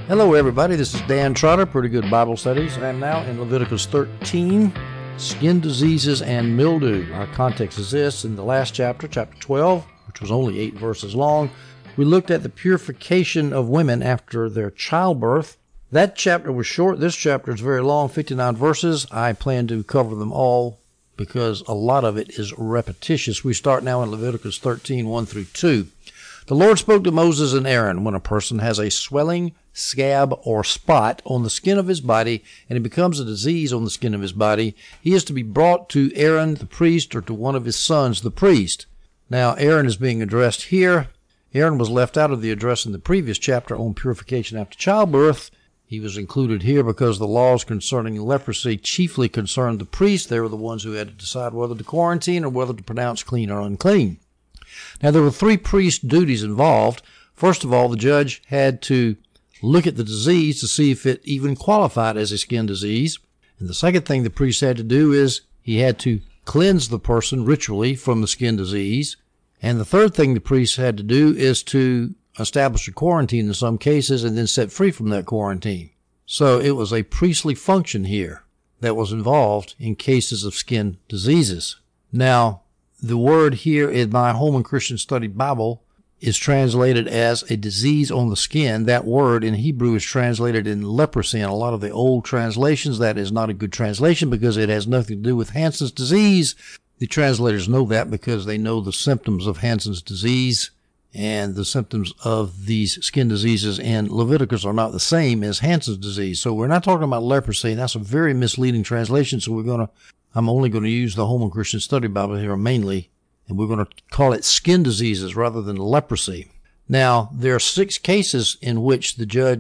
Hello everybody, this is Dan Trotter, Pretty Good Bible Studies, and I'm now in Leviticus 13, Skin Diseases and Mildew. Our context is this: in the last chapter, chapter 12, which was only 8 verses long, we looked at the purification of women after their childbirth. That chapter was short. This chapter is very long, 59 verses. I plan to cover them all because a lot of it is repetitious. We start now in Leviticus 13, 1 through 2. The Lord spoke to Moses and Aaron. When a person has a swelling, scab, or spot on the skin of his body, and it becomes a disease on the skin of his body, he is to be brought to Aaron the priest, or to one of his sons the priest. Now, Aaron is being addressed here. Aaron was left out of the address in the previous chapter on purification after childbirth. He was included here because the laws concerning leprosy chiefly concerned the priests. They were the ones who had to decide whether to quarantine or whether to pronounce clean or unclean. Now, there were 3 priest duties involved. First of all, the judge had to look at the disease to see if it even qualified as a skin disease. And the second thing the priest had to do is he had to cleanse the person ritually from the skin disease. And the third thing the priest had to do is to establish a quarantine in some cases and then set free from that quarantine. So it was a priestly function here that was involved in cases of skin diseases. Now, the word here in my Holman Christian Study Bible is translated as a disease on the skin. That word in Hebrew is translated in leprosy. In a lot of the old translations, that is not a good translation because it has nothing to do with Hansen's disease. The translators know that because they know the symptoms of Hansen's disease, and the symptoms of these skin diseases in Leviticus are not the same as Hansen's disease. So we're not talking about leprosy, and that's a very misleading translation. So I'm only going to use the Holman Christian Study Bible here mainly, and we're going to call it skin diseases rather than leprosy. Now, there are 6 cases in which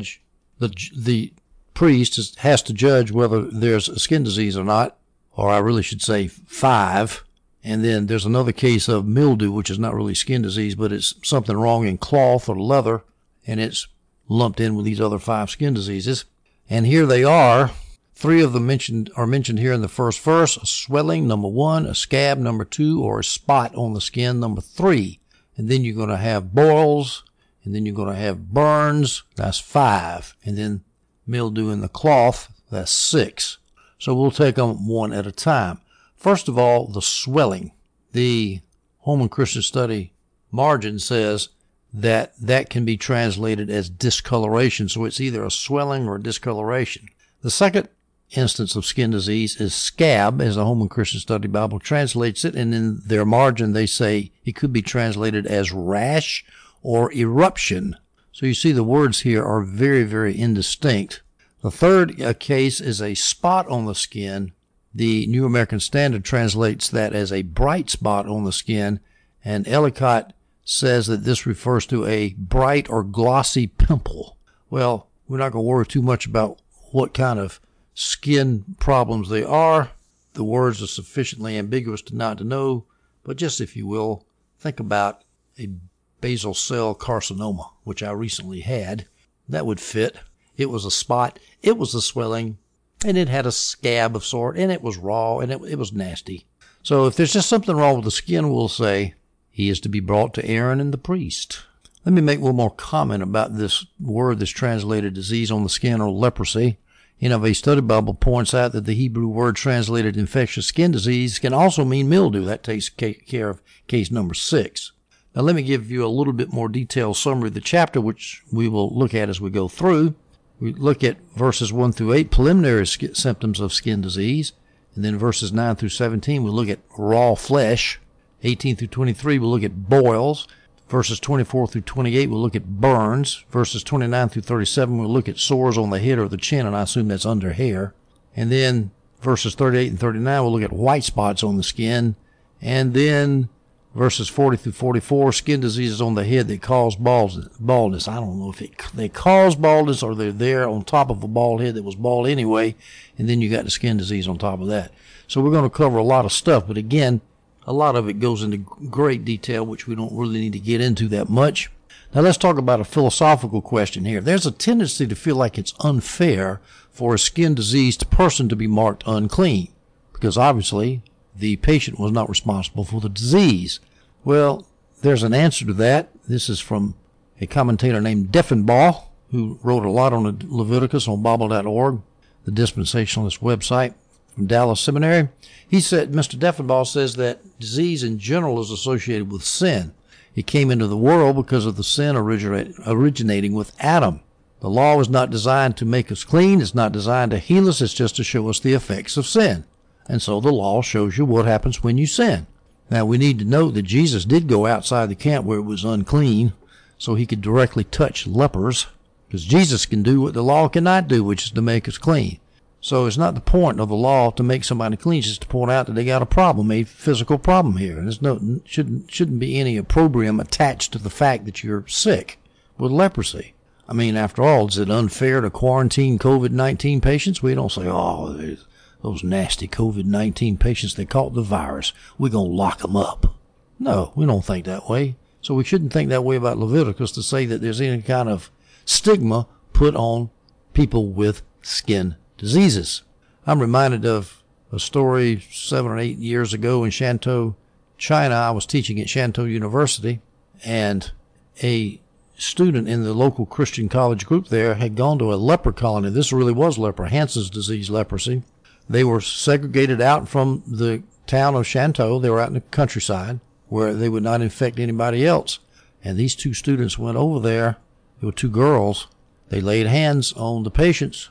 the priest has to judge whether there's a skin disease or not, or I really should say 5. And then there's another case of mildew, which is not really skin disease, but it's something wrong in cloth or leather, and it's lumped in with these other 5 skin diseases. And here they are. 3 of them are mentioned here in the first verse: a swelling, number 1, a scab, number 2, or a spot on the skin, number 3. And then you're going to have boils, and then you're going to have burns, that's 5. And then mildew in the cloth, that's 6. So we'll take them one at a time. First of all, the swelling. The Holman Christian Study margin says that can be translated as discoloration. So it's either a swelling or a discoloration. The second instance of skin disease is scab, as the Holman Christian Study Bible translates it, and in their margin they say it could be translated as rash or eruption. So you see the words here are very, very indistinct. The third case is a spot on the skin. The New American Standard translates that as a bright spot on the skin, and Ellicott says that this refers to a bright or glossy pimple. Well, we're not going to worry too much about what kind of skin problems they are. The words are sufficiently ambiguous not to know, but just, if you will, think about a basal cell carcinoma, which I recently had. That would fit. It was a spot, it was a swelling, and it had a scab of sort, and it was raw, and it was nasty. So if there's just something wrong with the skin, we'll say he is to be brought to Aaron and the priest. Let me make one more comment about this word that's translated disease on the skin or leprosy. NIV Study Bible points out that the Hebrew word translated infectious skin disease can also mean mildew. That takes care of case number 6. Now let me give you a little bit more detailed summary of the chapter, which we will look at as we go through. We look at verses 1 through 8, preliminary symptoms of skin disease. And then verses 9 through 17, we look at raw flesh. 18 through 23, we'll look at boils. Verses 24 through 28, we'll look at burns. Verses 29 through 37, we'll look at sores on the head or the chin, and I assume that's under hair. And then verses 38 and 39, we'll look at white spots on the skin. And then verses 40 through 44, skin diseases on the head that cause baldness. I don't know if they cause baldness or they're there on top of a bald head that was bald anyway. And then you got the skin disease on top of that. So we're going to cover a lot of stuff, but again, a lot of it goes into great detail, which we don't really need to get into that much. Now let's talk about a philosophical question here. There's a tendency to feel like it's unfair for a skin diseased person to be marked unclean, because obviously the patient was not responsible for the disease. Well, there's an answer to that. This is from a commentator named Deffenbaugh. who wrote a lot on Leviticus on Bible.org, the dispensationalist website from Dallas Seminary. He said, Mr. Deffenbaugh says that disease in general is associated with sin. It came into the world because of the sin originating with Adam. The law was not designed to make us clean. It's not designed to heal us. It's just to show us the effects of sin. And so the law shows you what happens when you sin. Now, we need to note that Jesus did go outside the camp where it was unclean so he could directly touch lepers, because Jesus can do what the law cannot do, which is to make us clean. So it's not the point of the law to make somebody clean, it's just to point out that they got a problem, a physical problem here. And there's shouldn't be any opprobrium attached to the fact that you're sick with leprosy. I mean, after all, is it unfair to quarantine COVID-19 patients? We don't say, oh, those nasty COVID-19 patients, they caught the virus, we're going to lock them up. No, we don't think that way. So we shouldn't think that way about Leviticus to say that there's any kind of stigma put on people with skin diseases. I'm reminded of a story 7 or 8 years ago in Shantou, China. I was teaching at Shantou University, and a student in the local Christian college group there had gone to a leper colony. This really was leper, Hansen's disease leprosy. They were segregated out from the town of Shantou. They were out in the countryside where they would not infect anybody else. And these two students went over there. There were two girls. They laid hands on the patients,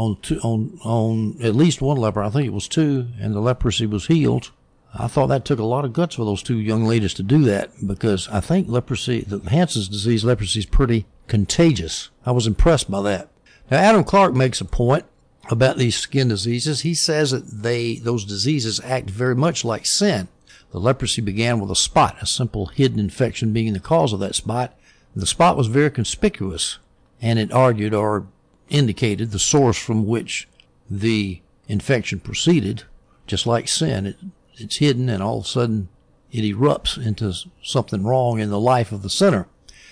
on at least one leper. I think it was two, and the leprosy was healed. I thought that took a lot of guts for those two young ladies to do that, because I think leprosy, the Hansen's disease leprosy, is pretty contagious. I was impressed by that. Now, Adam Clark makes a point about these skin diseases. He says that those diseases act very much like sin. The leprosy began with a spot, a simple hidden infection being the cause of that spot. The spot was very conspicuous, and it argued or indicated the source from which the infection proceeded. Just like sin, it's hidden, and all of a sudden it erupts into something wrong in the life of the sinner.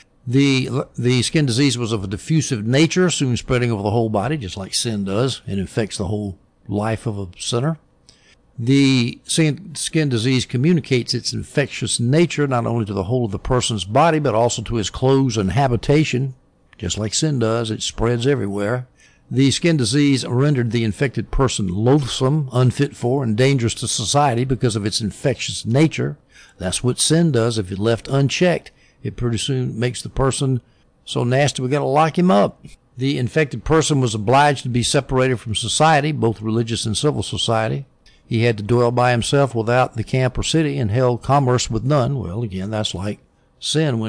The skin disease was of a diffusive nature, soon spreading over the whole body, just like sin does. It infects the whole life of a sinner. The skin disease communicates its infectious nature not only to the whole of the person's body, but also to his clothes and habitation. Just like sin does, it spreads everywhere. The skin disease rendered the infected person loathsome, unfit for, and dangerous to society because of its infectious nature. That's what sin does. If it left unchecked, it pretty soon makes the person so nasty we got to lock him up. The infected person was obliged to be separated from society, both religious and civil society. He had to dwell by himself without the camp or city and held commerce with none. Well, again, that's like sin.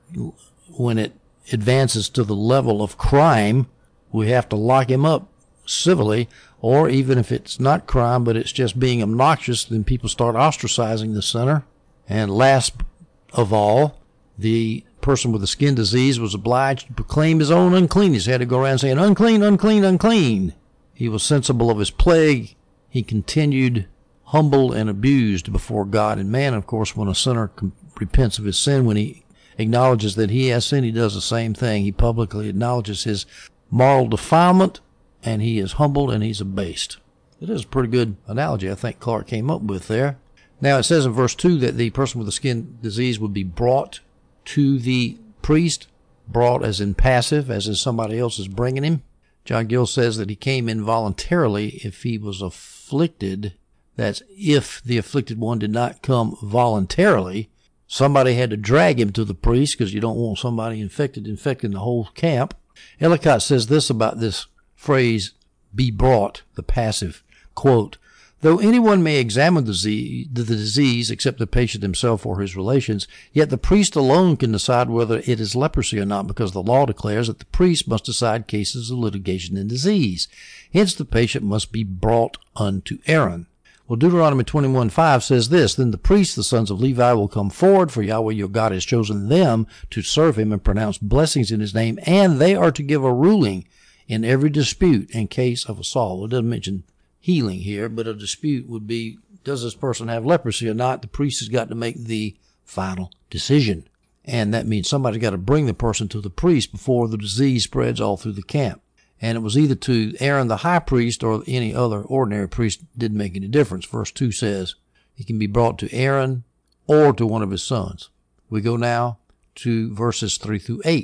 When it advances to the level of crime, we have to lock him up civilly, or even if it's not crime, but it's just being obnoxious, then people start ostracizing the sinner. And last of all, the person with the skin disease was obliged to proclaim his own uncleanness. He had to go around saying, unclean, unclean, unclean. He was sensible of his plague. He continued humble and abused before God and man. Of course, when a sinner repents of his sin, when he acknowledges that he has sinned, he does the same thing. He publicly acknowledges his moral defilement, and he is humbled and he's abased. It is a pretty good analogy I think Clark came up with there. Now, it says in verse 2 that the person with the skin disease would be brought to the priest, brought as in passive, as in somebody else is bringing him. John Gill says that he came in voluntarily if he was afflicted. That's if the afflicted one did not come voluntarily. Somebody had to drag him to the priest, because you don't want somebody infecting the whole camp. Ellicott says this about this phrase, be brought, the passive, quote, though anyone may examine the disease except the patient himself or his relations, yet the priest alone can decide whether it is leprosy or not, because the law declares that the priest must decide cases of litigation and disease. Hence the patient must be brought unto Aaron. Well, Deuteronomy 21:5 says this, then the priests, the sons of Levi, will come forward, for Yahweh your God has chosen them to serve him and pronounce blessings in his name, and they are to give a ruling in every dispute in case of assault. Well, it doesn't mention healing here, but a dispute would be, does this person have leprosy or not? The priest has got to make the final decision. And that means somebody's got to bring the person to the priest before the disease spreads all through the camp. And it was either to Aaron the high priest or any other ordinary priest. Didn't make any difference. Verse 2 says he can be brought to Aaron or to one of his sons. We go now to verses 3 through 8 in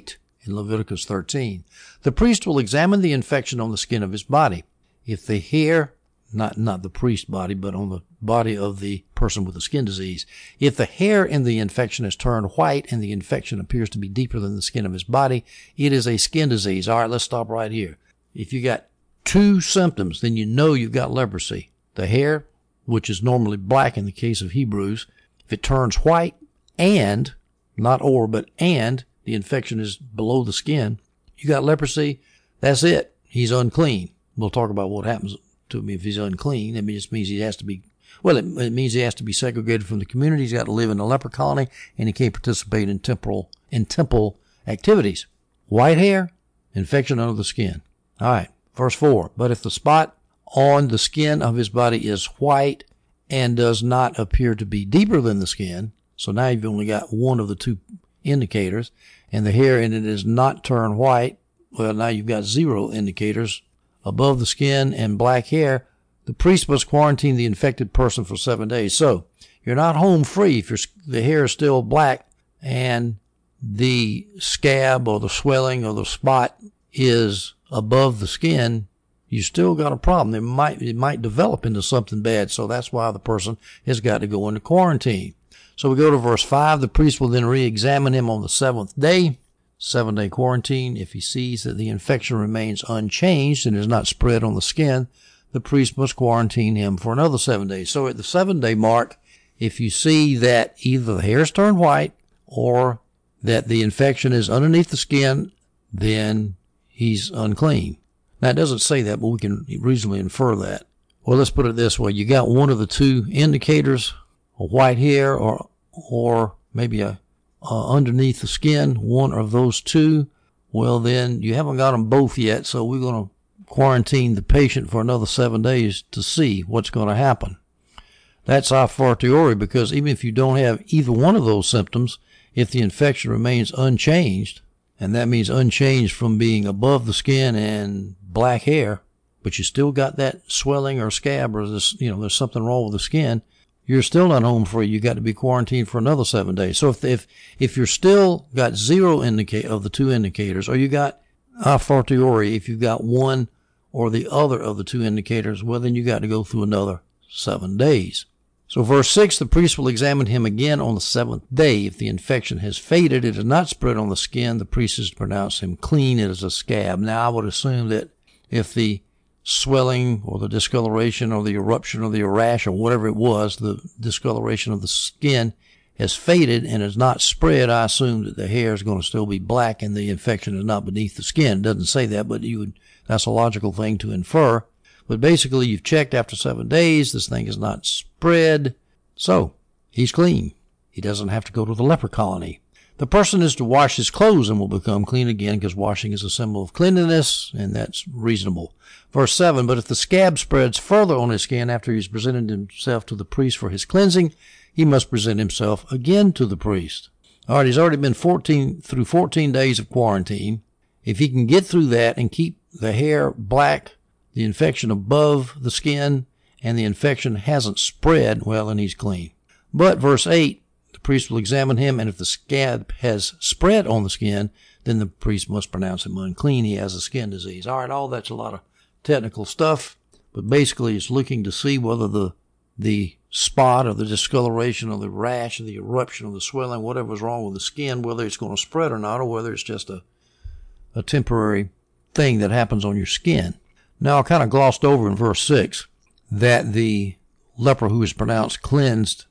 in Leviticus 13. The priest will examine the infection on the skin of his body. If the hair, not the priest's body, but on the body of the person with the skin disease, if the hair in the infection has turned white and the infection appears to be deeper than the skin of his body, it is a skin disease. All right, let's stop right here. If you got two symptoms, then you know you've got leprosy. The hair, which is normally black in the case of Hebrews, if it turns white and, not or, but and, the infection is below the skin, you got leprosy, that's it. He's unclean. We'll talk about what happens to him if he's unclean. It just means he has to be, it means he has to be segregated from the community. He's got to live in a leper colony, and he can't participate in temple activities. White hair, infection under the skin. All right, verse 4. But if the spot on the skin of his body is white and does not appear to be deeper than the skin, so now you've only got one of the two indicators, and the hair in it is not turned white, well, now you've got zero indicators above the skin and black hair, the priest must quarantine the infected person for 7 days. So you're not home free if the hair is still black and the scab or the swelling or the spot is above the skin. You still got a problem. It might develop into something bad. So that's why the person has got to go into quarantine. So we go to verse 5. The priest will then re-examine him on the 7th day. 7-day quarantine. If he sees that the infection remains unchanged and is not spread on the skin, the priest must quarantine him for another 7 days. So at the 7-day mark, if you see that either the hair's turned white or that the infection is underneath the skin, then he's unclean. Now, it doesn't say that, but we can reasonably infer that. Well, let's put it this way. You got one of the two indicators, a white hair or maybe underneath the skin, one of those two. Well, then you haven't got them both yet, so we're going to quarantine the patient for another 7 days to see what's going to happen. That's a fortiori, because even if you don't have either one of those symptoms, if the infection remains unchanged, and that means unchanged from being above the skin and black hair, but you still got that swelling or scab or this, there's something wrong with the skin, you're still not home free. You got to be quarantined for another 7 days. So if you're still got zero of the two indicators, or you got a fortiori, if you've got one or the other of the two indicators, well, then you got to go through another 7 days. So verse 6, the priest will examine him again on the 7th day. If the infection has faded, it is not spread on the skin, the priest is to pronounce him clean. It is a scab. Now, I would assume that if the swelling or the discoloration or the eruption or the rash or whatever it was, the discoloration of the skin has faded and is not spread, I assume that the hair is going to still be black and the infection is not beneath the skin. It doesn't say that, but that's a logical thing to infer. But basically, you've checked after 7 days, this thing is not spread, so he's clean. He doesn't have to go to the leper colony. The person is to wash his clothes and will become clean again, because washing is a symbol of cleanliness, and that's reasonable. Verse 7, but if the scab spreads further on his skin after he's presented himself to the priest for his cleansing, he must present himself again to the priest. All right, he's already been 14 days of quarantine. If he can get through that and keep the hair black, the infection above the skin, and the infection hasn't spread, well, then he's clean. But verse 8, the priest will examine him, and if the scab has spread on the skin, then the priest must pronounce him unclean. He has a skin disease. All right, all that's a lot of technical stuff, but basically it's looking to see whether the spot or the discoloration or the rash or the eruption or the swelling, whatever's wrong with the skin, whether it's going to spread or not, or whether it's just a temporary thing that happens on your skin. Now, I kind of glossed over in verse 6 that the leper who is pronounced cleansed,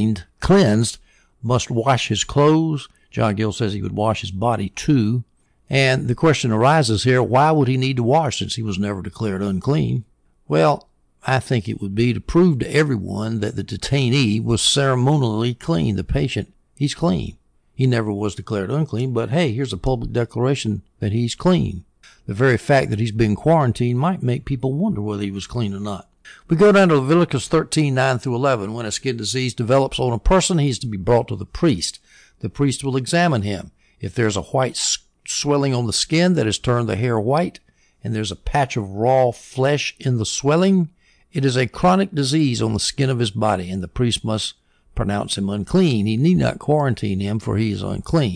must wash his clothes. John Gill says he would wash his body too. And the question arises here, why would he need to wash since he was never declared unclean? Well, I think it would be to prove to everyone that the detainee was ceremonially clean. The patient, he's clean. He never was declared unclean, but hey, here's a public declaration that he's clean. The very fact that he's been quarantined might make people wonder whether he was clean or not. We go down to Leviticus 13, 9 through 11. When a skin disease develops on a person, he's to be brought to the priest. The priest will examine him. If there's a white swelling on the skin that has turned the hair white, and there's a patch of raw flesh in the swelling, it is a chronic disease on the skin of his body, and the priest must pronounce him unclean. He need not quarantine him, for he is unclean.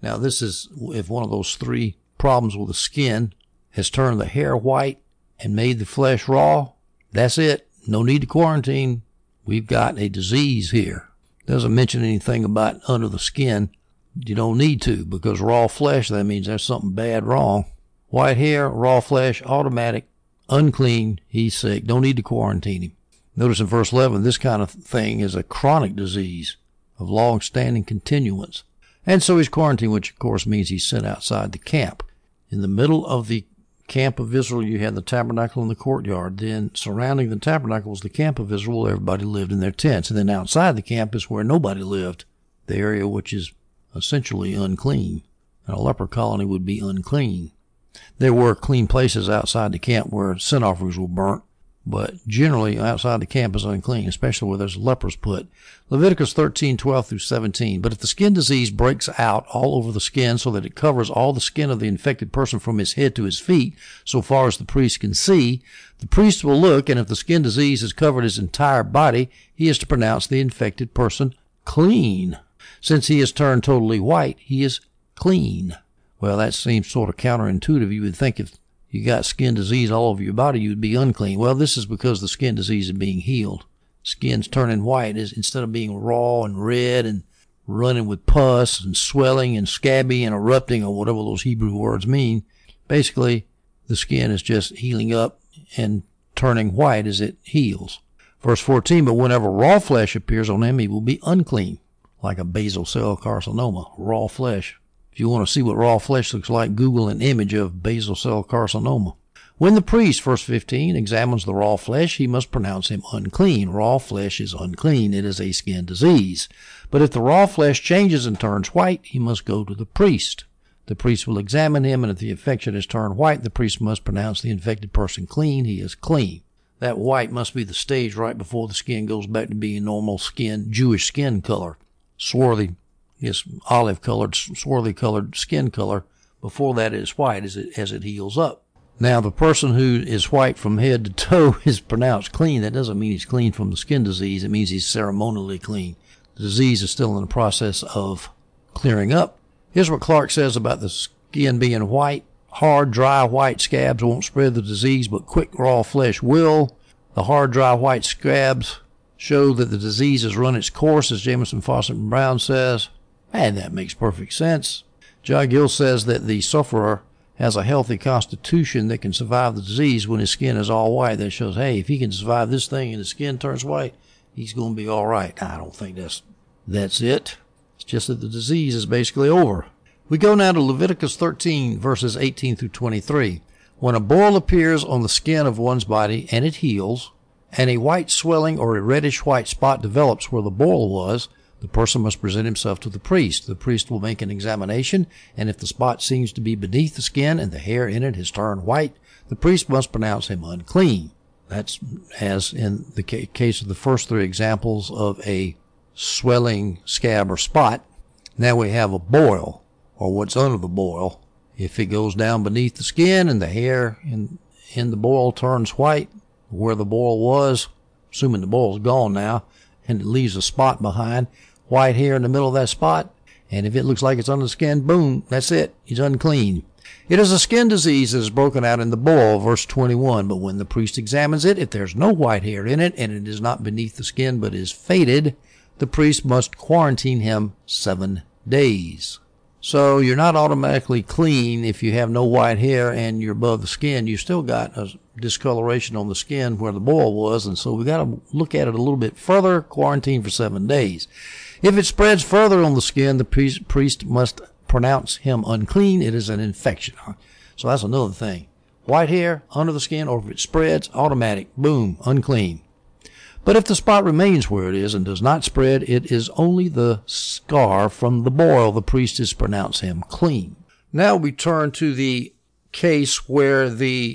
Now, this is if one of those three problems with the skin has turned the hair white and made the flesh raw. That's it. No need to quarantine. We've got a disease here. Doesn't mention anything about under the skin. You don't need to, because raw flesh, that means there's something bad wrong. White hair, raw flesh, automatic, unclean, he's sick. Don't need to quarantine him. Notice in verse 11, this kind of thing is a chronic disease of long-standing continuance. And so he's quarantined, which of course means he's sent outside the camp. In the middle of the camp of Israel, you had the tabernacle and the courtyard. Then surrounding the tabernacle was the camp of Israel. Everybody lived in their tents. And then outside the camp is where nobody lived, the area which is essentially unclean. And a leper colony would be unclean. There were clean places outside the camp where sin offerings were burnt, but generally outside the camp is unclean, especially where there's lepers put. Leviticus 13:12 through 17. But if the skin disease breaks out all over the skin so that it covers all the skin of the infected person from his head to his feet, so far as the priest can see, the priest will look, and if the skin disease has covered his entire body, he is to pronounce the infected person clean. Since he has turned totally white, he is clean. Well, that seems sort of counterintuitive. You would think if you got skin disease all over your body, you'd be unclean. Well, this is because the skin disease is being healed. Skin's turning white instead of being raw and red and running with pus and swelling and scabby and erupting or whatever those Hebrew words mean. Basically, the skin is just healing up and turning white as it heals. Verse 14, but whenever raw flesh appears on him, he will be unclean, like a basal cell carcinoma, raw flesh. If you want to see what raw flesh looks like, Google an image of basal cell carcinoma. When the priest, verse 15, examines the raw flesh, he must pronounce him unclean. Raw flesh is unclean. It is a skin disease. But if the raw flesh changes and turns white, he must go to the priest. The priest will examine him, and if the infection has turned white, the priest must pronounce the infected person clean. He is clean. That white must be the stage right before the skin goes back to being normal skin, Jewish skin color. Swarthy. It's olive-colored, swarthy-colored skin color. Before that, it's white as it heals up. Now, the person who is white from head to toe is pronounced clean. That doesn't mean he's clean from the skin disease. It means he's ceremonially clean. The disease is still in the process of clearing up. Here's what Clark says about the skin being white. Hard, dry, white scabs won't spread the disease, but quick, raw flesh will. The hard, dry, white scabs show that the disease has run its course, as Jamison, Fawcett, and Brown says. And that makes perfect sense. John Gill says that the sufferer has a healthy constitution that can survive the disease when his skin is all white. That shows, hey, if he can survive this thing and his skin turns white, he's going to be all right. I don't think that's it. It's just that the disease is basically over. We go now to Leviticus 13, verses 18 through 23. When a boil appears on the skin of one's body and it heals, and a white swelling or a reddish white spot develops where the boil was, the person must present himself to the priest. The priest will make an examination, and if the spot seems to be beneath the skin and the hair in it has turned white, the priest must pronounce him unclean. That's as in the case of the first three examples of a swelling scab or spot. Now we have a boil, or what's under the boil. If it goes down beneath the skin and the hair in the boil turns white, where the boil was, assuming the boil's gone now, and it leaves a spot behind, white hair in the middle of that spot, and if it looks like it's under the skin, boom, that's it. He's unclean. It is a skin disease that is broken out in the boil, verse 21. But when the priest examines it, if there's no white hair in it, and it is not beneath the skin but is faded, the priest must quarantine him 7 days. So you're not automatically clean if you have no white hair and you're above the skin. You still got a discoloration on the skin where the boil was, and so we got to look at it a little bit further, quarantine for 7 days. If it spreads further on the skin, the priest must pronounce him unclean. It is an infection. So that's another thing. White hair under the skin, or if it spreads, automatic, boom, unclean. But if the spot remains where it is and does not spread, it is only the scar from the boil. The priest is pronounced him clean. Now we turn to the case where the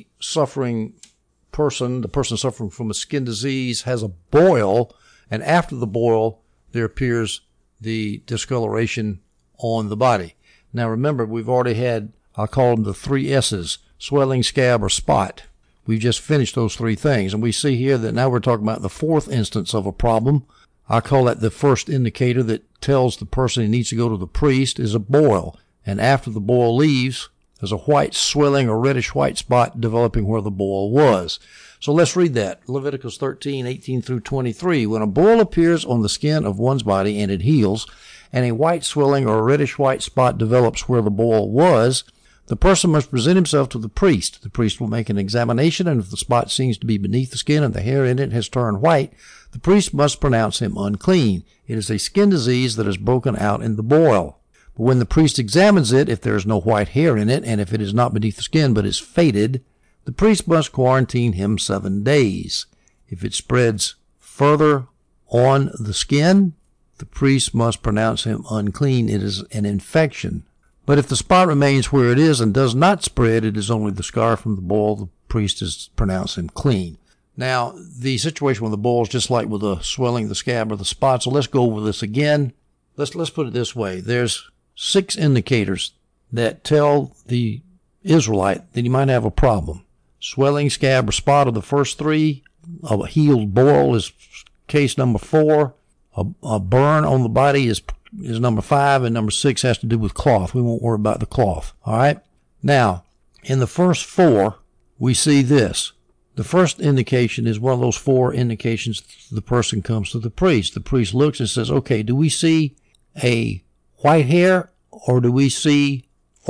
person suffering from a skin disease, has a boil, and after the boil, there appears the discoloration on the body. Now remember, we've already had, I'll call them the 3 S's, swelling, scab, or spot. We've just finished those 3 things, and we see here that now we're talking about the 4th instance of a problem. I call that the first indicator that tells the person he needs to go to the priest is a boil. and after the boil leaves, there's a white swelling or reddish white spot developing where the boil was. So let's read that. Leviticus 13:18 through 23. When a boil appears on the skin of one's body and it heals, and a white swelling or a reddish white spot develops where the boil was, the person must present himself to the priest. The priest will make an examination, and if the spot seems to be beneath the skin and the hair in it has turned white, the priest must pronounce him unclean. It is a skin disease that has broken out in the boil. But when the priest examines it, if there is no white hair in it, and if it is not beneath the skin but is faded, the priest must quarantine him 7 days. If it spreads further on the skin, the priest must pronounce him unclean. It is an infection. But if the spot remains where it is and does not spread, it is only the scar from the boil. The priest is pronounced him clean. Now, the situation with the boil is just like with the swelling, the scab, or the spot. So let's go over this again. Let's put it this way. There's 6 indicators that tell the Israelite that he might have a problem. Swelling, scab, or spot are the first 3. A healed boil is case number 4. A burn on the body is number 5, and number 6 has to do with cloth. We won't worry about the cloth. All right? Now, in the first 4, we see this. The first indication is one of those 4 indications the person comes to the priest. The priest looks and says, okay, do we see a white hair, or do we see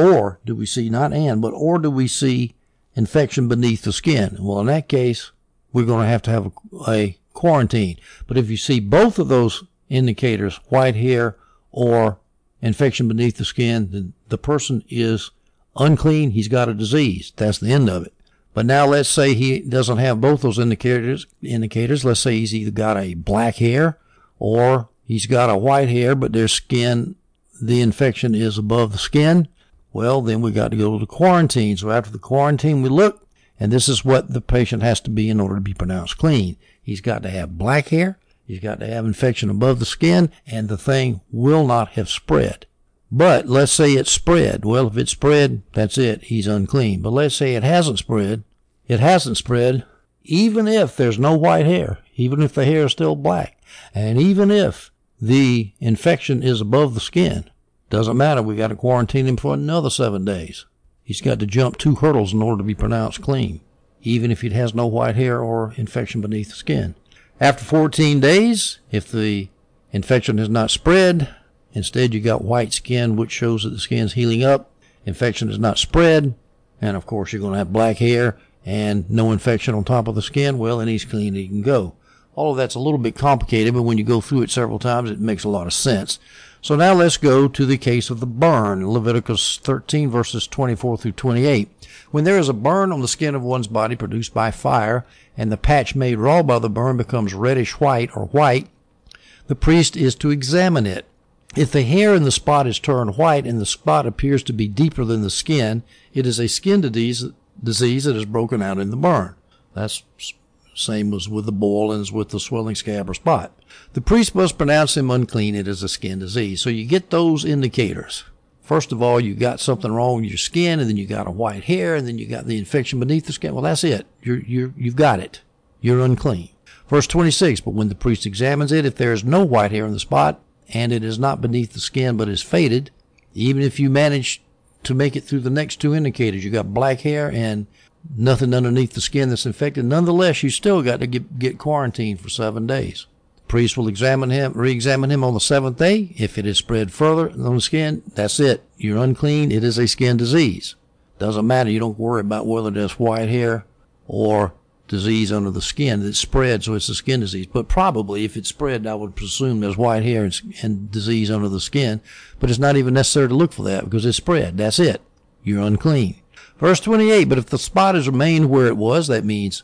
infection beneath the skin? Well, in that case, we're going to have a quarantine. But if you see both of those indicators, white hair or infection beneath the skin, then the person is unclean. He's got a disease. That's the end of it. But now let's say he doesn't have both those indicators. Let's say he's either got a black hair or he's got a white hair, but their skin, the infection is above the skin. Well, then we got to go to the quarantine. So after the quarantine, we look, and this is what the patient has to be in order to be pronounced clean. He's got to have black hair. He's got to have infection above the skin, and the thing will not have spread. But let's say it's spread. Well, if it's spread, that's it. He's unclean. But let's say it hasn't spread. It hasn't spread, even if there's no white hair, even if the hair is still black, and even if the infection is above the skin. Doesn't matter. We got to quarantine him for another 7 days. He's got to jump 2 hurdles in order to be pronounced clean, even if he has no white hair or infection beneath the skin. After 14 days, if the infection has not spread, instead you got white skin, which shows that the skin's healing up, infection has not spread, and of course you're going to have black hair and no infection on top of the skin, well, then he's clean, he can go. All of that's a little bit complicated, but when you go through it several times, it makes a lot of sense. So now let's go to the case of the burn, Leviticus 13, verses 24 through 28. When there is a burn on the skin of one's body produced by fire, and the patch made raw by the burn becomes reddish white or white, the priest is to examine it. If the hair in the spot is turned white and the spot appears to be deeper than the skin, it is a skin disease that has broken out in the burn. That's same as with the boil and as with the swelling, scab, or spot. The priest must pronounce him unclean. It is a skin disease. So you get those indicators. First of all, you got something wrong with your skin, and then you got a white hair, and then you got the infection beneath the skin. Well, that's it. You've got it. You're unclean. Verse 26, but when the priest examines it, if there is no white hair in the spot, and it is not beneath the skin but is faded, even if you manage to make it through the next 2 indicators, you got black hair and nothing underneath the skin that's infected, nonetheless, you still got to get quarantined for 7 days. The priest will re-examine him on the 7th day. If it is spread further on the skin, that's it. You're unclean. It is a skin disease. Doesn't matter. You don't worry about whether there's white hair or disease under the skin. It's spread, so it's a skin disease. But probably, if it's spread, I would presume there's white hair and disease under the skin. But it's not even necessary to look for that because it's spread. That's it. You're unclean. Verse 28, but if the spot has remained where it was, that means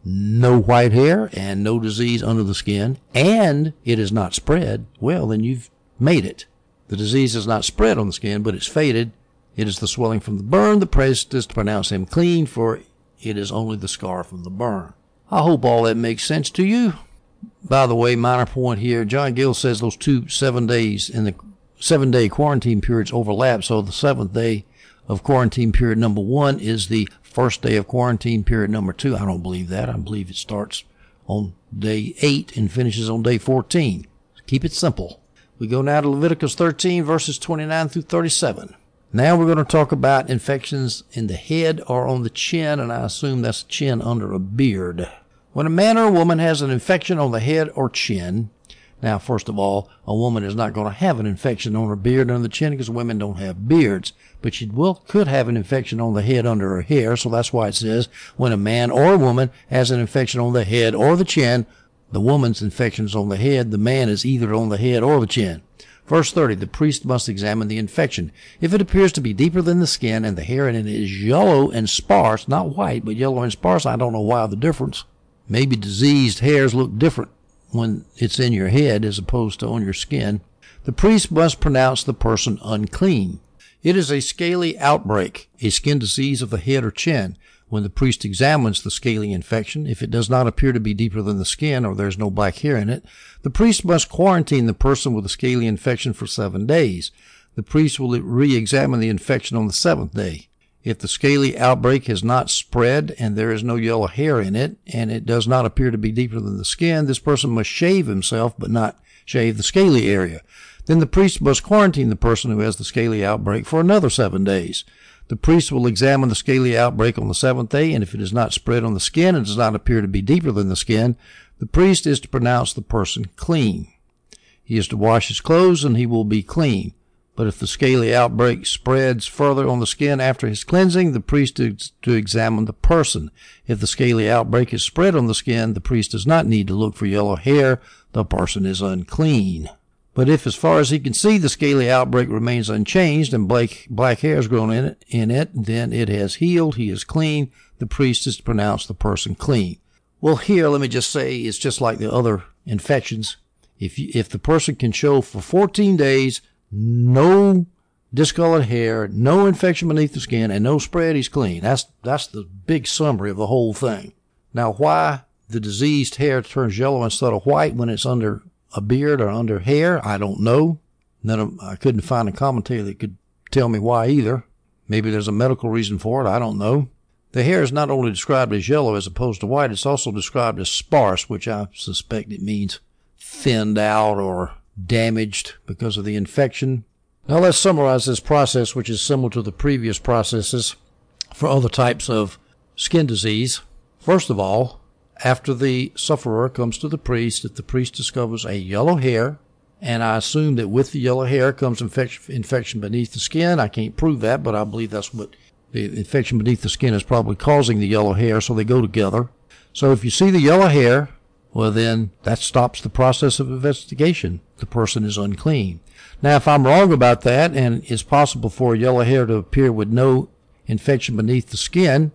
no white hair and no disease under the skin, and it is not spread, well, then you've made it. The disease is not spread on the skin, but it's faded. It is the swelling from the burn. The priest is to pronounce him clean, for it is only the scar from the burn. I hope all that makes sense to you. By the way, minor point here, John Gill says those 2 7 days in the 7-day quarantine periods overlap, so the 7th day of quarantine period number 1 is the first day of quarantine period number 2. I don't believe that. I believe it starts on day 8 and finishes on day 14. Keep it simple. We go now to Leviticus 13, verses 29 through 37. Now we're going to talk about infections in the head or on the chin, and I assume that's chin under a beard. When a man or a woman has an infection on the head or chin, now, first of all, a woman is not going to have an infection on her beard under the chin because women don't have beards. But she could have an infection on the head under her hair, so that's why it says when a man or a woman has an infection on the head or the chin, the woman's infection is on the head, the man is either on the head or the chin. Verse 30, the priest must examine the infection. If it appears to be deeper than the skin and the hair in it is yellow and sparse, not white, but yellow and sparse, I don't know why the difference. Maybe diseased hairs look different when it's in your head as opposed to on your skin. The priest must pronounce the person unclean. It is a scaly outbreak, a skin disease of the head or chin. When the priest examines the scaly infection, if it does not appear to be deeper than the skin or there's no black hair in it, the priest must quarantine the person with the scaly infection for 7 days. The priest will re-examine the infection on the 7th day. If the scaly outbreak has not spread and there is no yellow hair in it, and it does not appear to be deeper than the skin, this person must shave himself but not shave the scaly area. Then the priest must quarantine the person who has the scaly outbreak for another 7 days. The priest will examine the scaly outbreak on the 7th day, and if it is not spread on the skin and does not appear to be deeper than the skin, the priest is to pronounce the person clean. He is to wash his clothes, and he will be clean. But if the scaly outbreak spreads further on the skin after his cleansing, the priest is to examine the person. If the scaly outbreak is spread on the skin, the priest does not need to look for yellow hair. The person is unclean. But if, as far as he can see, the scaly outbreak remains unchanged and black hair has grown in it, then it has healed. He is clean. The priest is to pronounce the person clean. Well, here, let me just say, it's just like the other infections. If the person can show for 14 days no discolored hair, no infection beneath the skin, and no spread, he's clean. That's the big summary of the whole thing. Now, why the diseased hair turns yellow instead of white when it's under a beard or under hair, I don't know. I couldn't find a commentary that could tell me why either. Maybe there's a medical reason for it. I don't know. The hair is not only described as yellow as opposed to white, it's also described as sparse, which I suspect it means thinned out or damaged because of the infection. Now let's summarize this process, which is similar to the previous processes for other types of skin disease. First of all, after the sufferer comes to the priest, if the priest discovers a yellow hair, and I assume that with the yellow hair comes infection beneath the skin. I can't prove that, but I believe that's what the infection beneath the skin is probably causing the yellow hair, so they go together. So if you see the yellow hair, well, then that stops the process of investigation. The person is unclean. Now, if I'm wrong about that, and it's possible for a yellow hair to appear with no infection beneath the skin,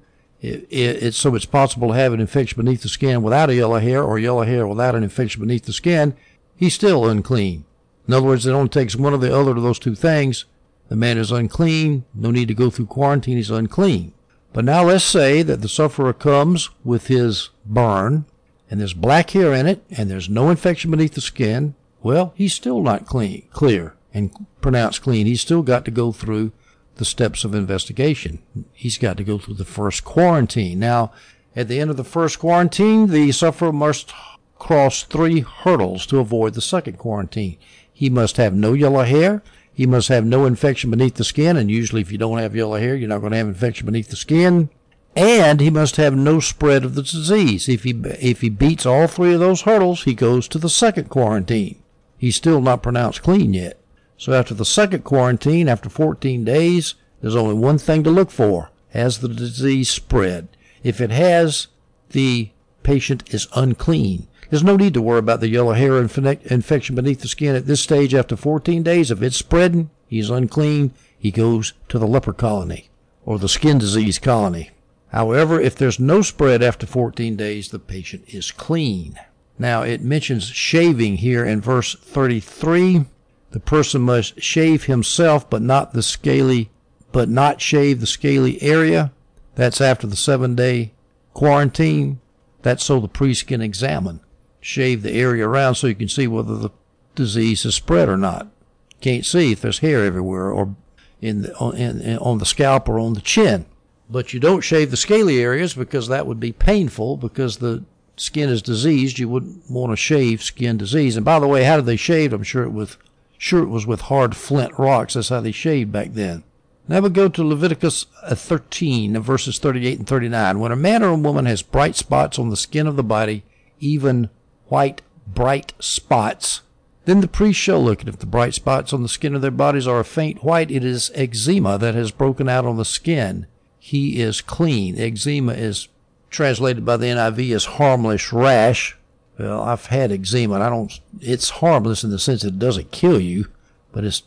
so it's possible to have an infection beneath the skin without a yellow hair, or yellow hair without an infection beneath the skin, he's still unclean. In other words, it only takes one or the other of those two things. The man is unclean. No need to go through quarantine. He's unclean. But now let's say that the sufferer comes with his burn, and there's black hair in it, and there's no infection beneath the skin. Well, he's still not clear and pronounced clean. He's still got to go through the steps of investigation. He's got to go through the first quarantine. Now, at the end of the first quarantine, the sufferer must cross 3 hurdles to avoid the second quarantine. He must have no yellow hair. He must have no infection beneath the skin, and usually if you don't have yellow hair, you're not going to have infection beneath the skin. And he must have no spread of the disease. If he beats all 3 of those hurdles, he goes to the second quarantine. He's still not pronounced clean yet. So after the second quarantine, after 14 days, there's only one thing to look for. Has the disease spread? If it has, the patient is unclean. There's no need to worry about the yellow hair infection beneath the skin at this stage. After 14 days, if it's spreading, he's unclean. He goes to the leper colony or the skin disease colony. However, if there's no spread after 14 days, the patient is clean. Now, it mentions shaving here in verse 33. The person must shave himself, but not shave the scaly area. That's after the 7-day quarantine. That's so the priest can shave the area around so you can see whether the disease is spread or not. Can't see if there's hair everywhere or on the scalp or on the chin. But you don't shave the scaly areas because that would be painful because the skin is diseased. You wouldn't want to shave skin disease. And by the way, how did they shave? I'm sure it was with hard flint rocks. That's how they shaved back then. Now we go to Leviticus 13, verses 38 and 39. When a man or a woman has bright spots on the skin of the body, even white, bright spots, then the priest shall look, and if the bright spots on the skin of their bodies are a faint white, it is eczema that has broken out on the skin. He is clean. Eczema is translated by the NIV as harmless rash. Well, I've had eczema, and it's harmless in the sense that it doesn't kill you, but it's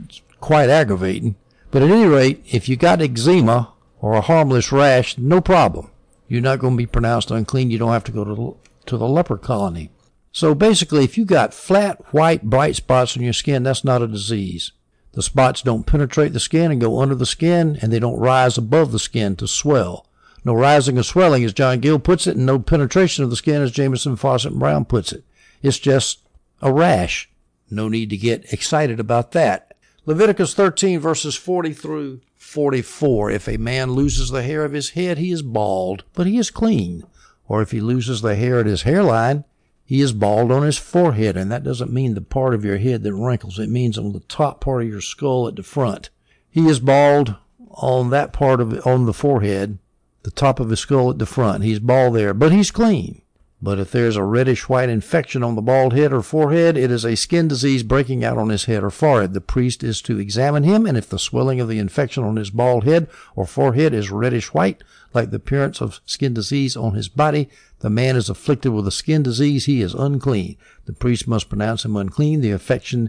quite aggravating. But at any rate, if you got eczema or a harmless rash, no problem. You're not going to be pronounced unclean. You don't have to go to the leper colony. So basically, if you got flat, white, bright spots on your skin, that's not a disease. The spots don't penetrate the skin and go under the skin, and they don't rise above the skin to swell. No rising or swelling, as John Gill puts it, and no penetration of the skin, as Jamieson, Fawcett, and Brown puts it. It's just a rash. No need to get excited about that. Leviticus 13, verses 40 through 44. If a man loses the hair of his head, he is bald, but he is clean. Or if he loses the hair at his hairline, he is bald on his forehead, and that doesn't mean the part of your head that wrinkles. It means on the top part of your skull at the front. He is bald on that part of it, on the forehead, the top of his skull at the front. He's bald there, but he's clean. But if there's a reddish-white infection on the bald head or forehead, it is a skin disease breaking out on his head or forehead. The priest is to examine him, and if the swelling of the infection on his bald head or forehead is reddish-white, like the appearance of skin disease on his body, the man is afflicted with a skin disease. He is unclean. The priest must pronounce him unclean. The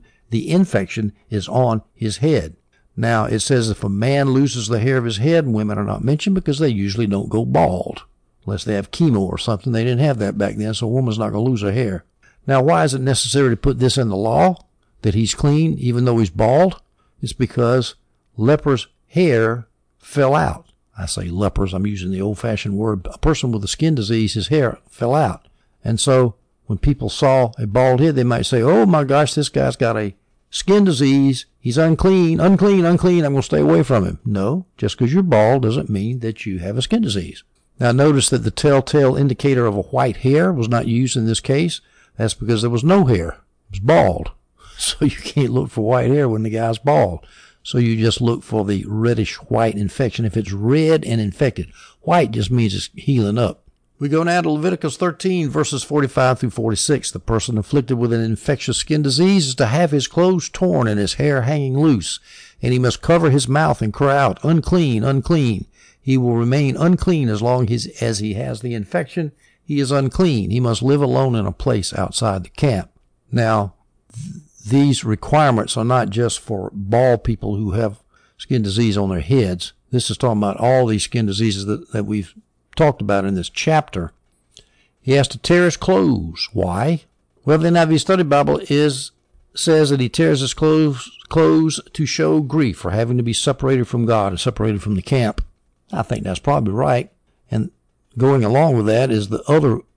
infection is on his head. Now, it says if a man loses the hair of his head, and women are not mentioned because they usually don't go bald. Unless they have chemo or something. They didn't have that back then, so a woman's not going to lose her hair. Now, why is it necessary to put this in the law, that he's clean even though he's bald? It's because lepers' hair fell out. I say lepers, I'm using the old-fashioned word. A person with a skin disease, his hair fell out. And so when people saw a bald head, they might say, oh my gosh, this guy's got a skin disease. He's unclean, unclean, unclean. I'm going to stay away from him. No, just because you're bald doesn't mean that you have a skin disease. Now, notice that the telltale indicator of a white hair was not used in this case. That's because there was no hair. It was bald. So you can't look for white hair when the guy's bald. So you just look for the reddish-white infection. If it's red and infected, white just means it's healing up. We go now to Leviticus 13, verses 45 through 46. The person afflicted with an infectious skin disease is to have his clothes torn and his hair hanging loose, and he must cover his mouth and cry out, unclean, unclean. He will remain unclean as long as he has the infection. He is unclean. He must live alone in a place outside the camp. Now, these requirements are not just for bald people who have skin disease on their heads. This is talking about all these skin diseases that we've talked about in this chapter. He has to tear his clothes. Why? Well, the NIV Study Bible says that he tears his clothes to show grief for having to be separated from God and separated from the camp. I think that's probably right. And going along with that is there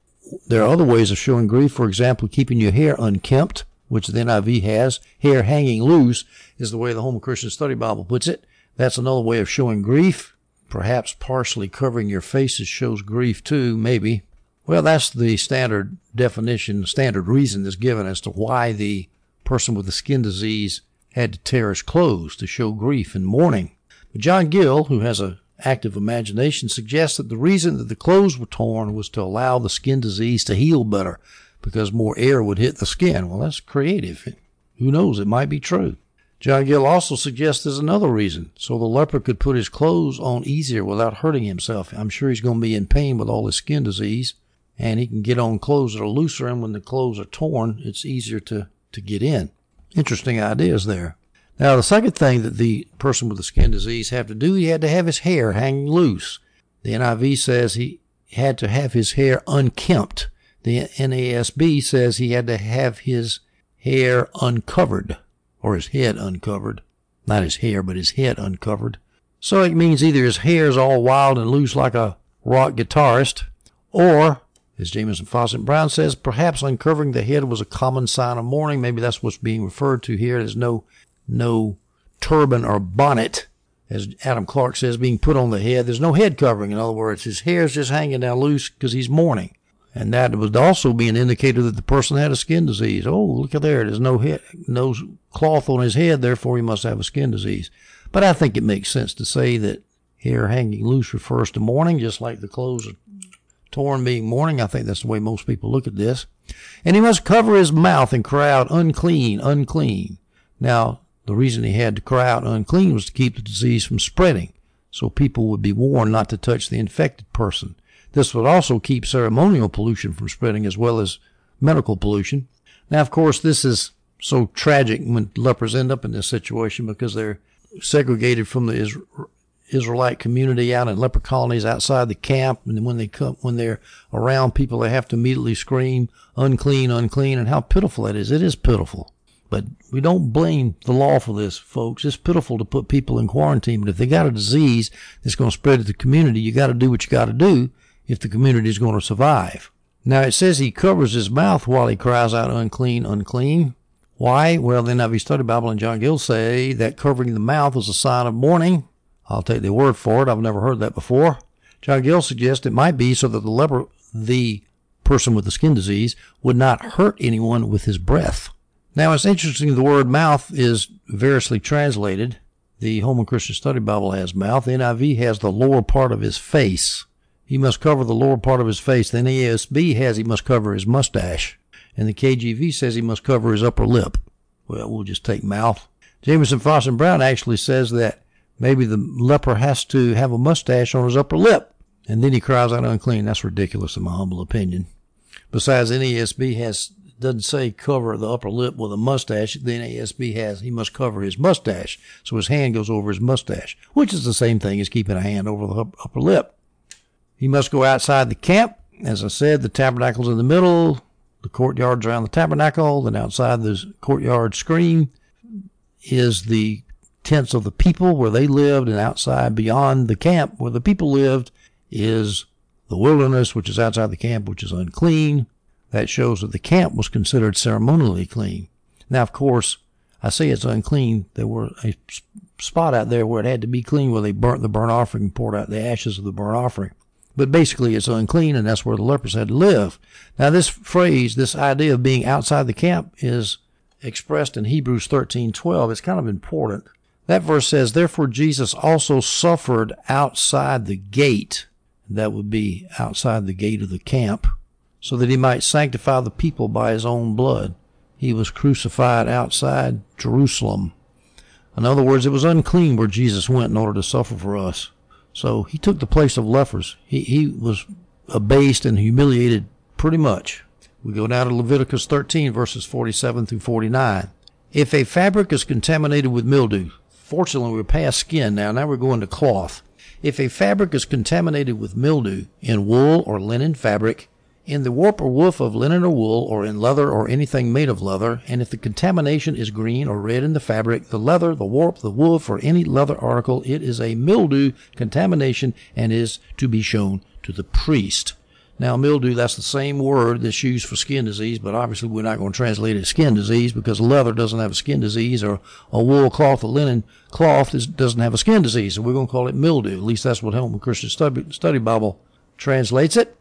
are other ways of showing grief. For example, keeping your hair unkempt, which the NIV has. Hair hanging loose is the way the Home Christian Study Bible puts it. That's another way of showing grief. Perhaps partially covering your faces shows grief too, maybe. Well, that's the standard definition, standard reason that's given as to why the person with the skin disease had to tear his clothes to show grief and mourning. But John Gill, who has an active imagination, suggests that the reason that the clothes were torn was to allow the skin disease to heal better, because more air would hit the skin. Well, that's creative. Who knows? It might be true. John Gill also suggests there's another reason, so the leper could put his clothes on easier without hurting himself. I'm sure he's going to be in pain with all his skin disease, and he can get on clothes that are looser, and when the clothes are torn, it's easier to get in. Interesting ideas there. Now, the second thing that the person with the skin disease had to do, he had to have his hair hanging loose. The NIV says he had to have his hair unkempt. The NASB says he had to have his hair uncovered, or his head uncovered. Not his hair, but his head uncovered. So it means either his hair is all wild and loose like a rock guitarist, or, as Jamieson, Fawcett, and Brown says, perhaps uncovering the head was a common sign of mourning. Maybe that's what's being referred to here. There's no turban or bonnet, as Adam Clark says, being put on the head. There's no head covering. In other words, his hair's just hanging down loose because he's mourning. And that would also be an indicator that the person had a skin disease. Oh, look at there. There's no cloth on his head, therefore he must have a skin disease. But I think it makes sense to say that hair hanging loose refers to mourning, just like the clothes are torn being mourning. I think that's the way most people look at this. And he must cover his mouth and cry out, unclean, unclean. Now, the reason he had to cry out unclean was to keep the disease from spreading, so people would be warned not to touch the infected person. This would also keep ceremonial pollution from spreading as well as medical pollution. Now, of course, this is so tragic when lepers end up in this situation because they're segregated from the Israelite community out in leper colonies outside the camp, and when they're around people, they have to immediately scream, unclean, unclean, and how pitiful that is. It is pitiful. But we don't blame the law for this, folks. It's pitiful to put people in quarantine, but if they got a disease that's going to spread to the community, you got to do what you got to do if the community is going to survive. Now, it says he covers his mouth while he cries out, unclean, unclean. Why? Well, the NIV Study Bible and John Gill say that covering the mouth was a sign of mourning. I'll take their word for it. I've never heard that before. John Gill suggests it might be so that the person with the skin disease, would not hurt anyone with his breath. Now, it's interesting the word mouth is variously translated. The Holman Christian Study Bible has mouth. The NIV has the lower part of his face. He must cover the lower part of his face. The NASB has he must cover his mustache. And the KJV says he must cover his upper lip. Well, we'll just take mouth. Jamieson, Foss, and Brown actually says that maybe the leper has to have a mustache on his upper lip. And then he cries out unclean. That's ridiculous in my humble opinion. Besides, NASB doesn't say cover the upper lip with a mustache. The NASB has he must cover his mustache. So his hand goes over his mustache, which is the same thing as keeping a hand over the upper lip. He must go outside the camp. As I said, the tabernacle's in the middle. The courtyard's around the tabernacle. Then outside the courtyard screen is the tents of the people where they lived, and outside beyond the camp where the people lived is the wilderness, which is outside the camp, which is unclean. That shows that the camp was considered ceremonially clean. Now, of course, I say it's unclean. There were a spot out there where it had to be clean, where they burnt the burnt offering and poured out the ashes of the burnt offering. But basically, it's unclean, and that's where the lepers had to live. Now, this phrase, this idea of being outside the camp, is expressed in Hebrews 13:12. It's kind of important. That verse says, "Therefore Jesus also suffered outside the gate," that would be outside the gate of the camp, "so that he might sanctify the people by his own blood. He was crucified outside Jerusalem." In other words, it was unclean where Jesus went in order to suffer for us. So he took the place of lepers. He was abased and humiliated pretty much. We go down to Leviticus 13, verses 47 through 49. If a fabric is contaminated with mildew, fortunately we're past skin now we're going to cloth. If a fabric is contaminated with mildew in wool or linen fabric, in the warp or woof of linen or wool, or in leather or anything made of leather, and if the contamination is green or red in the fabric, the leather, the warp, the woof, or any leather article, it is a mildew contamination and is to be shown to the priest. Now, mildew, that's the same word that's used for skin disease, but obviously we're not going to translate it as skin disease because leather doesn't have a skin disease, or a wool cloth, a linen cloth doesn't have a skin disease, so we're going to call it mildew. At least that's what Holman Christian Study Bible translates it.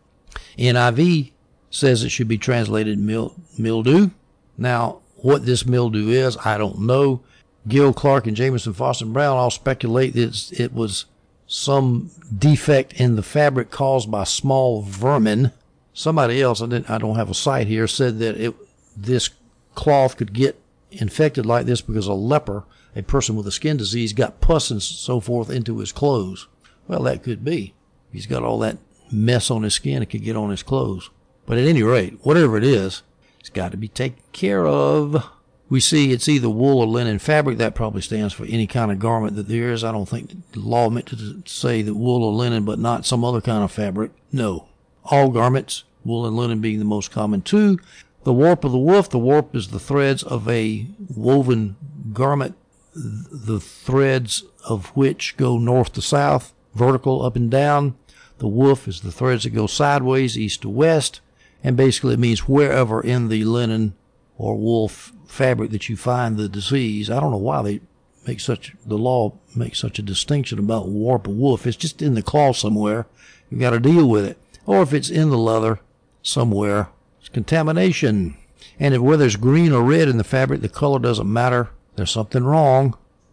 NIV says it should be translated mildew. Now, what this mildew is, I don't know. Gill, Clark, and Jamieson, Foss, and Brown all speculate that it was some defect in the fabric caused by small vermin. Somebody else, I don't have a site here, said that this cloth could get infected like this because a leper, a person with a skin disease, got pus and so forth into his clothes. Well, that could be. He's got all that mess on his skin, it could get on his clothes. But at any rate, whatever it is, it's got to be taken care of. We see it's either wool or linen fabric. That probably stands for any kind of garment that there is. I don't think the law meant to say that wool or linen, but not some other kind of fabric. No. All garments, wool and linen being the most common two. The warp of the woof. The warp is the threads of a woven garment, the threads of which go north to south, vertical up and down. The woof is the threads that go sideways, east to west, and basically it means wherever in the linen or wool fabric that you find the disease. I don't know why the law makes such a distinction about warp or woof. It's just in the cloth somewhere. You've got to deal with it. Or if it's in the leather somewhere, it's contamination. And whether it's green or red in the fabric, the color doesn't matter. There's something wrong.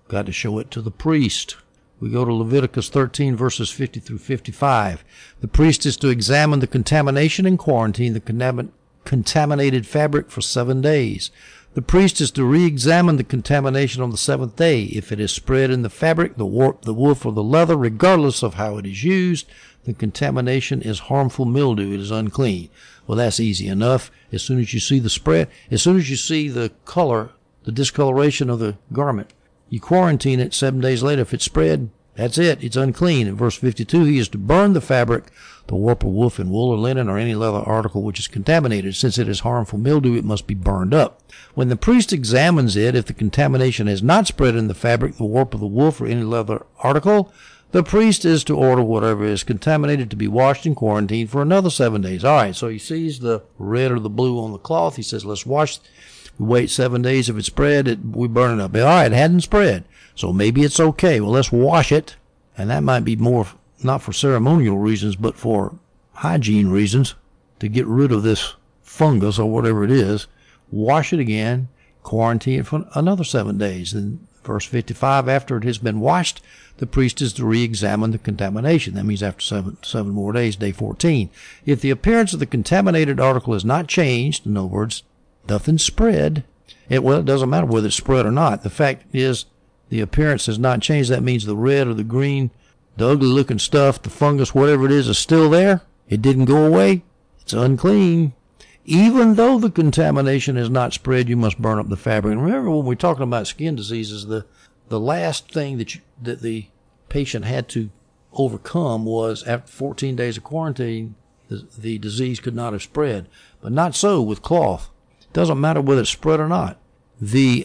Got to show it to the priest. We go to Leviticus 13, verses 50 through 55. The priest is to examine the contamination and quarantine the contaminated fabric for 7 days. The priest is to re-examine the contamination on the seventh day. If it is spread in the fabric, the warp, the woof, or the leather, regardless of how it is used, the contamination is harmful mildew. It is unclean. Well, that's easy enough. As soon as you see the spread, as soon as you see the color, the discoloration of the garment, you quarantine it 7 days later. If it's spread, that's it. It's unclean. In verse 52, he is to burn the fabric, the warp or woof in wool or linen or any leather article which is contaminated. Since it is harmful mildew, it must be burned up. When the priest examines it, if the contamination has not spread in the fabric, the warp or the woof or any leather article, the priest is to order whatever is contaminated to be washed and quarantined for another 7 days. All right, so he sees the red or the blue on the cloth. He says, let's wash. We wait 7 days. If it's spread, we burn it up. All right, it hadn't spread, so maybe it's okay. Well, let's wash it. And that might be more not for ceremonial reasons, but for hygiene reasons, to get rid of this fungus or whatever it is. Wash it again, quarantine it for another 7 days. In verse 55, after it has been washed, the priest is to re-examine the contamination. That means after seven more days, day 14. If the appearance of the contaminated article is not changed, in other words, nothing spread, it doesn't matter whether it's spread or not. The fact is, the appearance has not changed. That means the red or the green, the ugly looking stuff, the fungus, whatever it is still there. It didn't go away. It's unclean. Even though the contamination is not spread, you must burn up the fabric. And remember, when we're talking about skin diseases, the last thing that the patient had to overcome was, after 14 days of quarantine, the disease could not have spread. But not so with cloth. It doesn't matter whether it's spread or not. The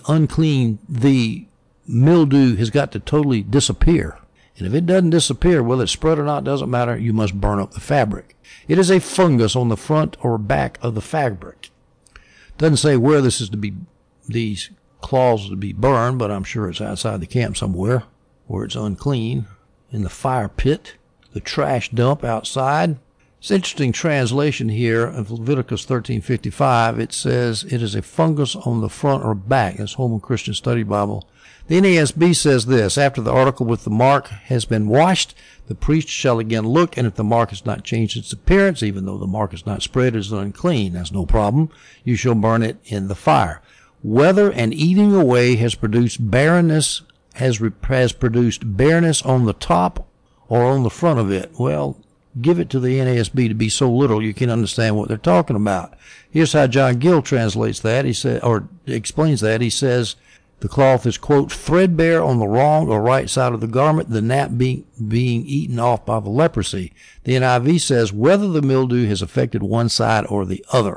mildew has got to totally disappear. And if it doesn't disappear, whether it's spread or not, doesn't matter. You must burn up the fabric. It is a fungus on the front or back of the fabric. Doesn't say where this is to be, these cloths to be burned, but I'm sure it's outside the camp somewhere where it's unclean. In the fire pit, the trash dump outside. It's an interesting translation here of Leviticus 13:55. It says it is a fungus on the front or back. That's Holman Christian Study Bible. The NASB says this: after the article with the mark has been washed, the priest shall again look, and if the mark has not changed its appearance, even though the mark is not spread, it is unclean. That's no problem. You shall burn it in the fire. Whether an eating away has produced barrenness, has produced barrenness on the top or on the front of it, well, give it to the NASB to be so little you can understand what they're talking about. Here's how John Gill translates that. He said, or explains that. He says, the cloth is, quote, threadbare on the wrong or right side of the garment, the nap being eaten off by the leprosy. The NIV says whether the mildew has affected one side or the other.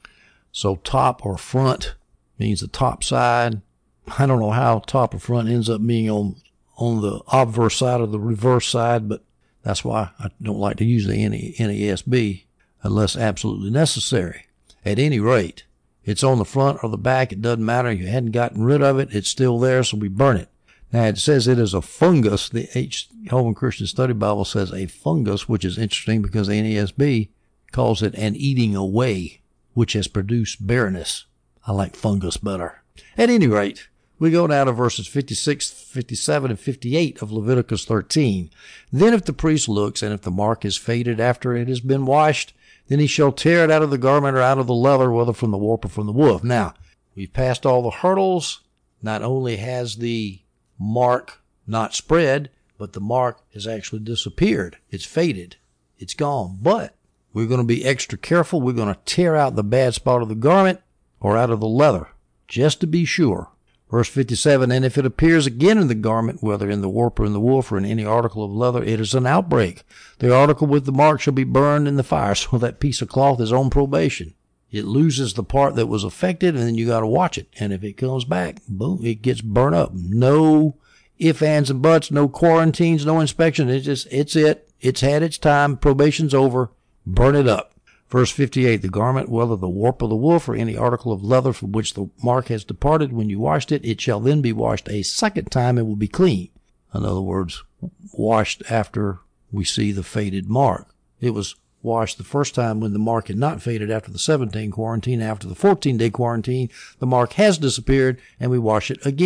So top or front means the top side. I don't know how top or front ends up being on the obverse side or the reverse side, but that's why I don't like to use the NASB unless absolutely necessary. At any rate, it's on the front or the back. It doesn't matter. You hadn't gotten rid of it. It's still there, so we burn it. Now, it says it is a fungus. The Holman Christian Study Bible says a fungus, which is interesting because the NASB calls it an eating away, which has produced barrenness. I like fungus better. At any rate, we go now to verses 56, 57, and 58 of Leviticus 13. Then if the priest looks, and if the mark is faded after it has been washed, then he shall tear it out of the garment or out of the leather, whether from the warp or from the woof. Now, we've passed all the hurdles. Not only has the mark not spread, but the mark has actually disappeared. It's faded. It's gone. But we're going to be extra careful. We're going to tear out the bad spot of the garment or out of the leather, just to be sure. Verse 57, and if it appears again in the garment, whether in the warp or in the woof or in any article of leather, it is an outbreak. The article with the mark shall be burned in the fire. So that piece of cloth is on probation. It loses the part that was affected, and then you got to watch it. And if it comes back, boom, it gets burnt up. No ifs, ands, and buts, no quarantines, no inspection. It's it. It's had its time. Probation's over. Burn it up. Verse 58, the garment, whether the warp or the woof or any article of leather from which the mark has departed, when you washed it, it shall then be washed a second time and will be clean. In other words, washed after we see the faded mark. It was washed the first time when the mark had not faded after the 7-day quarantine. After the 14-day quarantine, the mark has disappeared, and we wash it again.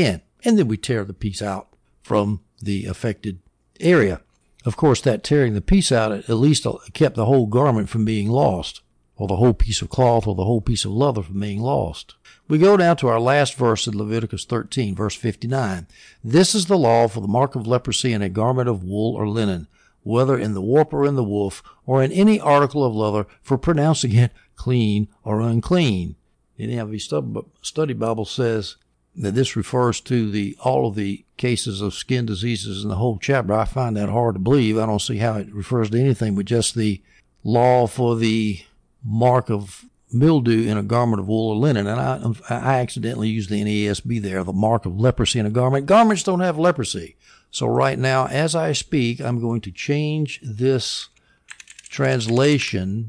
and then we tear the piece out from the affected area. Of course, that tearing the piece out at least kept the whole garment from being lost, or the whole piece of cloth or the whole piece of leather from being lost. We go down to our last verse in Leviticus 13, verse 59. This is the law for the mark of leprosy in a garment of wool or linen, whether in the warp or in the woof, or in any article of leather, for pronouncing it clean or unclean. The NIV Study Bible says that this refers to all of the cases of skin diseases in the whole chapter. I find that hard to believe. I don't see how it refers to anything but just the law for the mark of mildew in a garment of wool or linen. And I accidentally used the NASB there, the mark of leprosy in a garment. Garments don't have leprosy. So right now, as I speak, I'm going to change this translation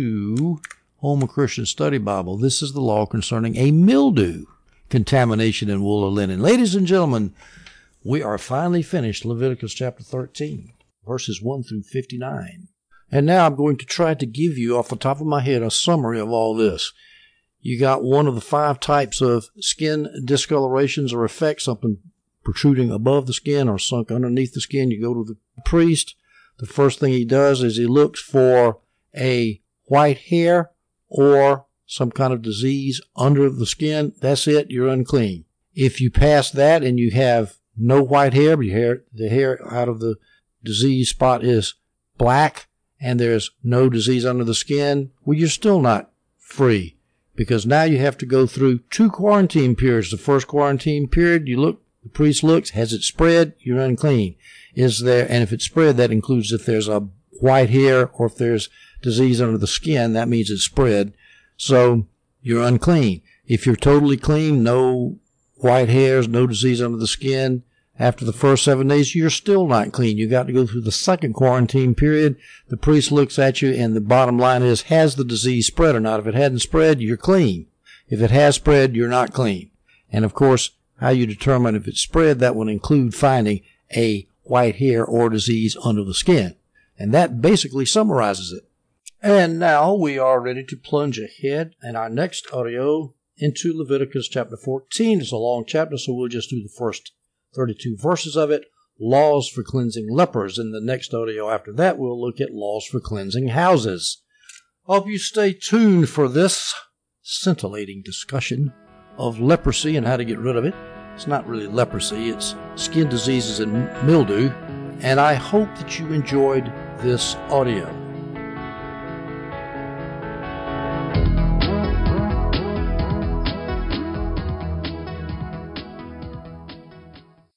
to Holman Christian Study Bible. This is the law concerning a mildew contamination in wool or linen. Ladies and gentlemen, we are finally finished Leviticus chapter 13, verses 1 through 59. And now I'm going to try to give you, off the top of my head, a summary of all this. You got one of the 5 types of skin discolorations or effects, something protruding above the skin or sunk underneath the skin. You go to the priest. The first thing he does is he looks for a white hair or some kind of disease under the skin. That's it. You're unclean. If you pass that and you have no white hair, but the hair out of the disease spot is black, and there's no disease under the skin, well, you're still not free, because now you have to go through 2 quarantine periods. The first quarantine period, the priest looks, has it spread? You're unclean. And if it's spread, that includes if there's a white hair or if there's disease under the skin, that means it's spread. So you're unclean. If you're totally clean, no white hairs, no disease under the skin, after the first 7 days, you're still not clean. You got to go through the second quarantine period. The priest looks at you, and the bottom line is, has the disease spread or not? If it hadn't spread, you're clean. If it has spread, you're not clean. And, of course, how you determine if it's spread, that will include finding a white hair or disease under the skin. And that basically summarizes it. And now we are ready to plunge ahead in our next audio into Leviticus chapter 14. It's a long chapter, so we'll just do the first 32 verses of it, laws for cleansing lepers. In the next audio after that, we'll look at laws for cleansing houses. Hope you stay tuned for this scintillating discussion of leprosy and how to get rid of it. It's not really leprosy, it's skin diseases and mildew. And I hope that you enjoyed this audio.